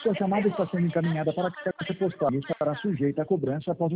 Sua chamada está sendo encaminhada para a caixa postal e estará sujeita a cobrança após